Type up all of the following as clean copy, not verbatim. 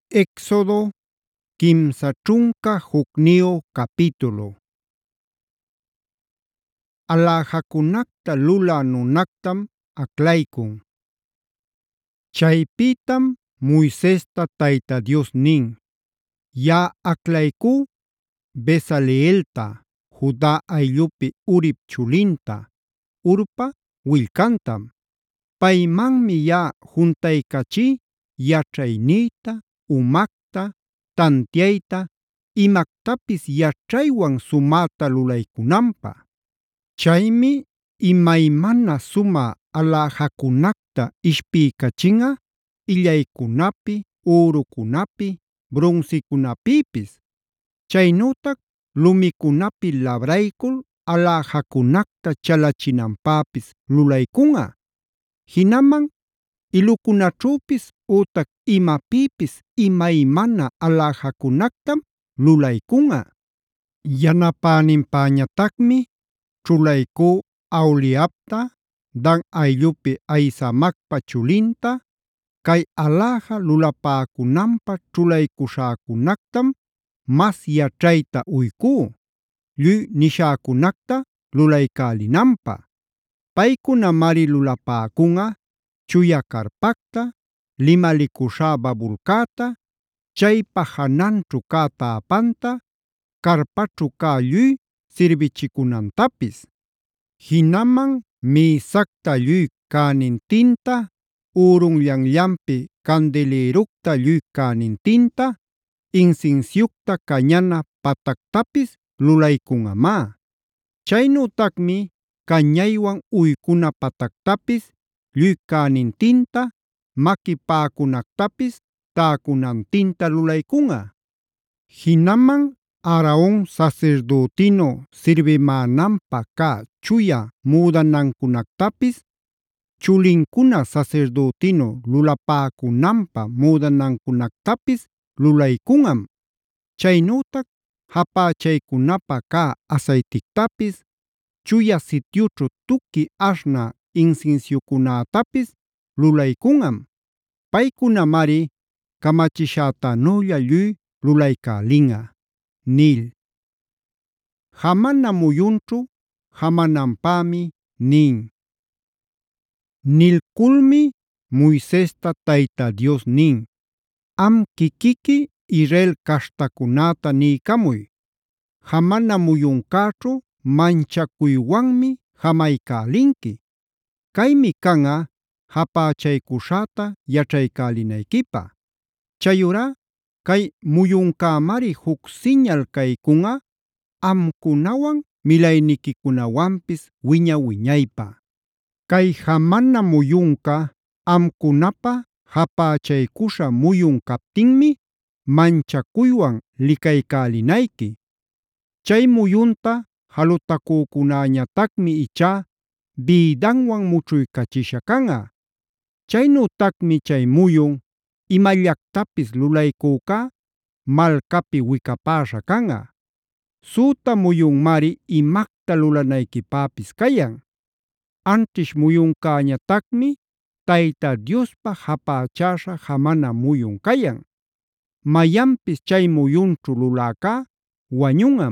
Éxodo kimsa chunka hukniyu capítulo. Alhajakunacta lulä nunactam aclaykun. Chaypitam Moisesta Tayta Dios nin: “Yaꞌa aclaykú Bezaleelta, Juda ayllupi Urip chulinta, Hurpa willkantam. Paymanmi yaꞌa juntaycachí yaćhayniyta, umacta, tantiayta, imactapis yaćhaywan sumäta lulaycunanpaq. Chaymi imaymana sumä alhajacunacta ishpiykachinꞌa illaykunapi, ürukunapi, brunsicunapipis. Chaynütac lumicunapi labraycul alhajacunacta chalachinanpäpis lulaycunꞌa. Jinaman ilucunaćhüpis ütac imapipis imaymana alhajacunactam lulaycunꞌa. Yanapäninpäñatacmi ćhulaycú Aholiabta, Dan ayllupi Ahisamacpa chulinta. Cay alhaja lulapäcunanpaq ćhulaycuśhäcunactam mas yaćhayta uykú, lluy nishäcunacta lulaycälinanpaq. Paycunamari lulapäcunꞌa chuya carpacta, limalicuśhá babulcäta, chaypa jananćhu cä täpanta, carpaćhu cä lluy sirbichicunantapis. Jinaman mïsacta lluy cänintinta, ürunllanllanpi candeleructa lluy cänintinta, insinsiucta cañana patactapis lulaycunꞌamá. Chaynütacmi cañaywan uycuna patactapis, lluy cänintinta, maquipäcunactapis täcunantinta lulaycunꞌa. Jinaman Aaron sasirdütinu sirbimänanpaq cä chuya müdanancunactapis, chulincuna sasirdütinu lulapäcunanpaq müdanancunactapis lulaycunꞌam. Chaynütac japächaycunapaq cä asaytictapis, chuya sityućhu tuqui aśhnä insinsiucunätapis lulaycunꞌam. Paycunamari kamachishätanülla lluy lulaycälinꞌa” nil. Jamana muyunćhu jamananpämi nin. Nilkulmi Moisesta Tayta Dios nin: “Am quiquiqui Israel caśhtacunäta niycamuy: Jamana muyuncäćhu manchacuywanmi jamaycälinqui. Kaymi canꞌa japächaycuśhäta yaćhaycälinayquipaq. Chayurá cay muyuncämari juc siñal caycunꞌa amcunawan milayniquicunawanpis wiña-wiñaypä. Cay jamana muyunca amcunapa japächaycuśha muyun captinmi manchacuywan licaycälinayqui. Chay muyunta jalutacücunäñatacmi ichá bïdanwan mućhuycachisha canꞌa. Chaynütacmi chay muyun imallactapis lulaycücá malcapi wicapäśha canꞌa. Süta muyunmari imacta lulanayquipäpis cayan. Anćhish muyuncäñatacmi Tayta Diospa japächäśha jamana muyun cayan. Mayanpis chay muyunćhu luläcá wañunꞌam.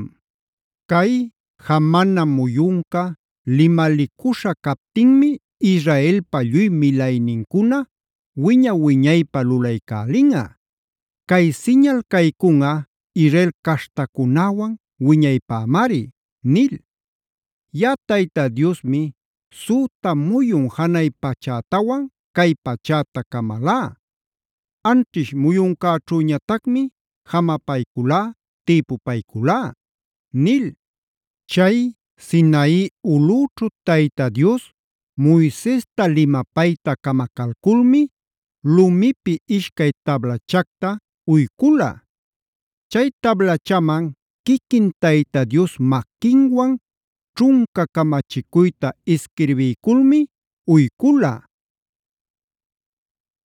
Cay jamana muyunca limalicuśha captinmi Israelpa lluy milaynincuna wiña-wiñaypä lulaycälinꞌa. Cay siñal caycunꞌa Israel caśhtacunäwan wiñaypämari” nil. “Yaꞌa Tayta Diosmi süta muyun janay pachätawan cay pachäta kamalá. Anćhish muyuncäćhüñatacmi jamapayculá, tïpupayculá” nil. Chay Sinai ulꞌućhu Tayta Dios Moisesta limapayta camacalculmi lumipi ishcay tablachacta uykula. Chay tablachaman quiquin Tayta Dios maquinwan ćhunca camachicuyta isquirbiykulmi uykula.